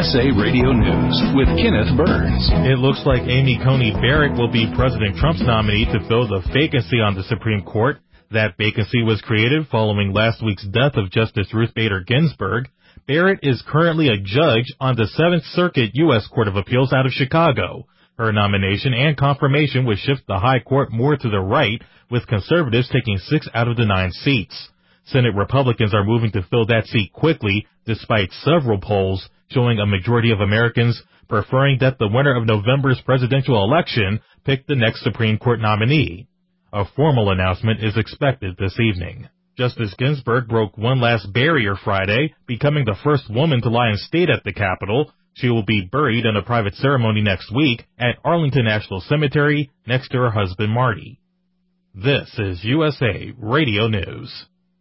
USA Radio News with Kenneth Burns. It looks like Amy Coney Barrett will be President Trump's nominee to fill the vacancy on the Supreme Court. That vacancy was created following last week's death of Justice Ruth Bader Ginsburg. Barrett is currently a judge on the 7th Circuit U.S. Court of Appeals out of Chicago. Her nomination and confirmation would shift the high court more to the right, with conservatives taking 6 out of the 9 seats. Senate Republicans are moving to fill that seat quickly, despite several polls showing a majority of Americans preferring that the winner of November's presidential election pick the next Supreme Court nominee. A formal announcement is expected this evening. Justice Ginsburg broke one last barrier Friday, becoming the first woman to lie in state at the Capitol. She will be buried in a private ceremony next week at Arlington National Cemetery next to her husband Marty. This is USA Radio News.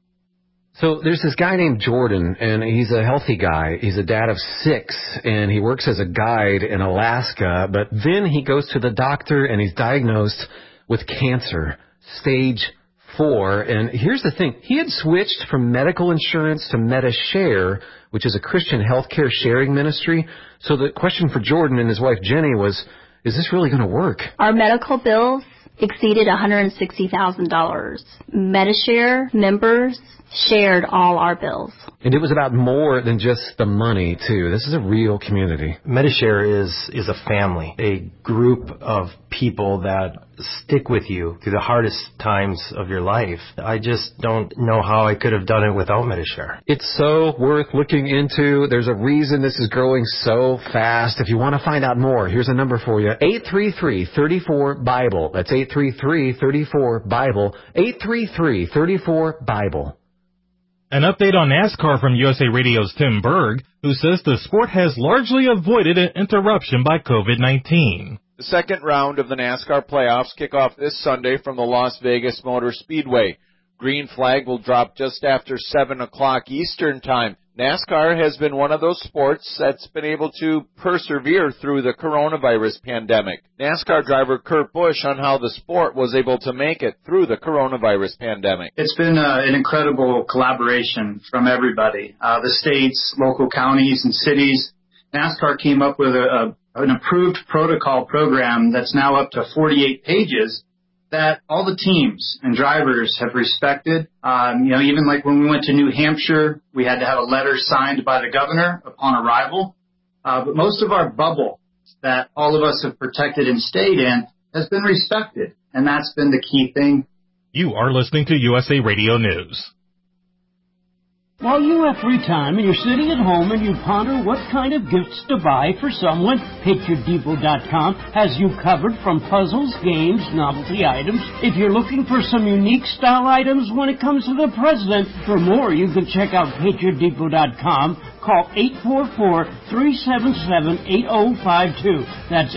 So there's this guy named Jordan, and he's a healthy guy. He's a dad of 6, and he works as a guide in Alaska. But then he goes to the doctor, and he's diagnosed with cancer, stage 4. And here's the thing. He had switched from medical insurance to MediShare, which is a Christian healthcare sharing ministry. So the question for Jordan and his wife Jenny was, is this really going to work? Our medical bills exceeded $160,000. MediShare members shared all our bills. And it was about more than just the money, too. This is a real community. MediShare is a family, a group of people that stick with you through the hardest times of your life. I just don't know how I could have done it without MediShare. It's so worth looking into. There's a reason this is growing so fast. If you want to find out more, here's a number for you. 833-34-BIBLE. That's 833-34-BIBLE. 833-34-BIBLE. An update on NASCAR from USA Radio's Tim Berg, who says the sport has largely avoided an interruption by COVID-19. The second round of the NASCAR playoffs kick off this Sunday from the Las Vegas Motor Speedway. Green flag will drop just after 7 o'clock Eastern Time. NASCAR has been one of those sports that's been able to persevere through the coronavirus pandemic. NASCAR driver Kurt Busch on how the sport was able to make it through the coronavirus pandemic. It's been an incredible collaboration from everybody, the states, local counties, and cities. NASCAR came up with an approved protocol program that's now up to 48 pages that all the teams and drivers have respected. Even like when we went to New Hampshire, we had to have a letter signed by the governor upon arrival. But most of our bubble that all of us have protected and stayed in has been respected, and that's been the key thing. You are listening to USA Radio News. While you have free time and you're sitting at home and you ponder what kind of gifts to buy for someone, PatriotDepot.com has you covered from puzzles, games, novelty items. If you're looking for some unique style items when it comes to the president, for more you can check out PatriotDepot.com. Call 844-377-8052. That's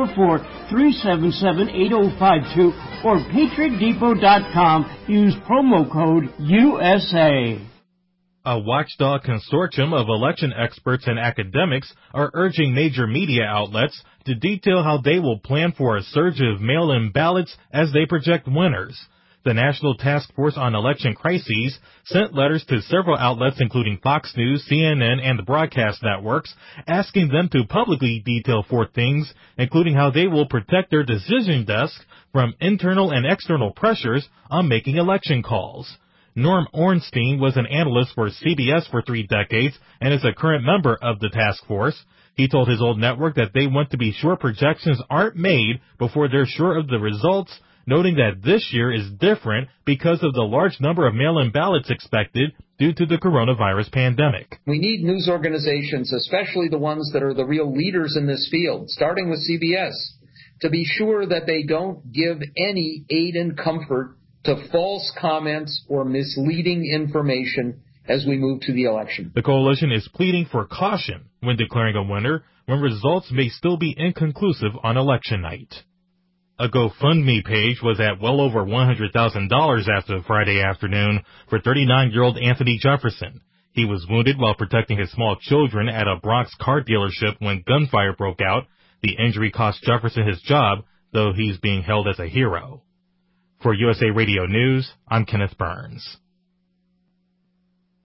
844-377-8052 or PatriotDepot.com. Use promo code USA. A watchdog consortium of election experts and academics are urging major media outlets to detail how they will plan for a surge of mail-in ballots as they project winners. The National Task Force on Election Crises sent letters to several outlets including Fox News, CNN, and the broadcast networks, asking them to publicly detail 4 things, including how they will protect their decision desk from internal and external pressures on making election calls. Norm Ornstein was an analyst for CBS for 3 decades and is a current member of the task force. He told his old network that they want to be sure projections aren't made before they're sure of the results, noting that this year is different because of the large number of mail-in ballots expected due to the coronavirus pandemic. We need news organizations, especially the ones that are the real leaders in this field, starting with CBS, to be sure that they don't give any aid and comfort to false comments or misleading information as we move to the election. The coalition is pleading for caution when declaring a winner when results may still be inconclusive on election night. A GoFundMe page was at well over $100,000 after Friday afternoon for 39-year-old Anthony Jefferson. He was wounded while protecting his small children at a Bronx car dealership when gunfire broke out. The injury cost Jefferson his job, though he's being held as a hero. For USA Radio News, I'm Kenneth Burns.